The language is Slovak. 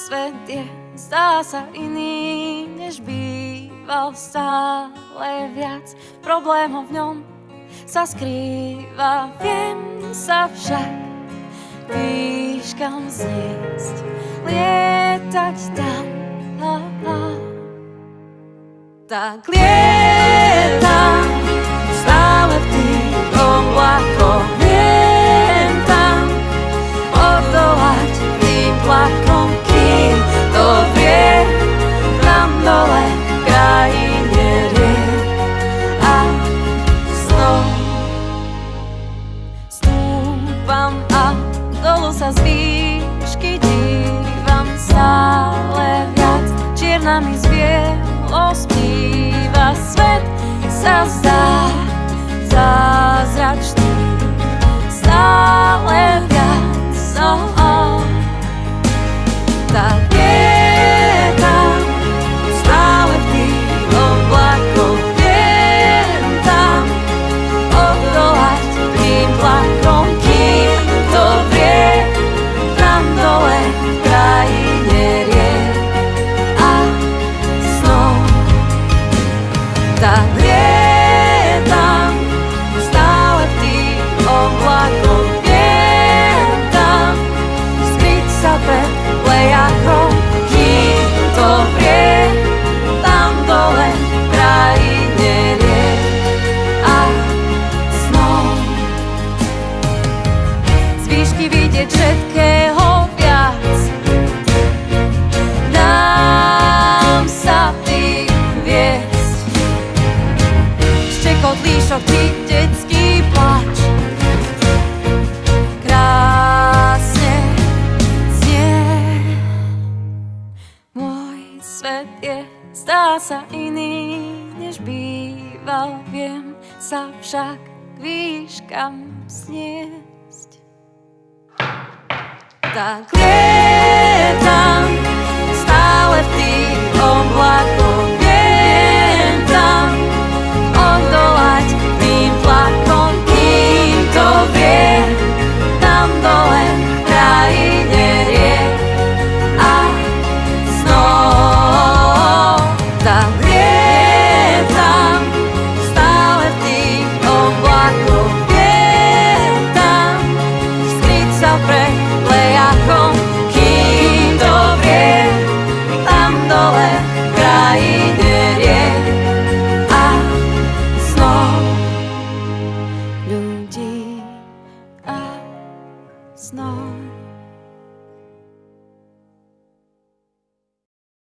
svet je, zdá sa iný, než býval, stále viac problémov v ňom sa skrýva. Viem sa však výškam zniesť, lietať tam, tak lietam stále v tých oblakoch. Viem tam odolať tým tlakom, kým to vie tam dole v krajine riek a snov. Stúpam a dolu sa z výšky dívam, stále viac čierna mi z bielo splýva. Svet sa zdá zázračný, stále viac, tak lietam stále v tých oblakoch. Viem tam odolať tým tlakom, kým to vie tam dole v krajine riek a snov. Tak lietam stále v tých oblakoch. Viem tam skryť sa pred plejakom, kým to vie tam dole v krajine riek a snov. Z výšky vidieť všetkého viac, dám sa tým viesť. Štekot líšok či detský plač krásne znie. Môj svet je, zdá sa iný, než býval. Viem sa však k výškam vzniesť. Tak lietam stále v tých oblakoch. Viem tam odolať tým tlakom, kým to vie tam dole v krajine riek a snov. Tak lietam stále v tých oblakoch. Viem tam skryť sa pred plejakom, kým to vie tam dole v krajine riek a snov. Ľudí a snov.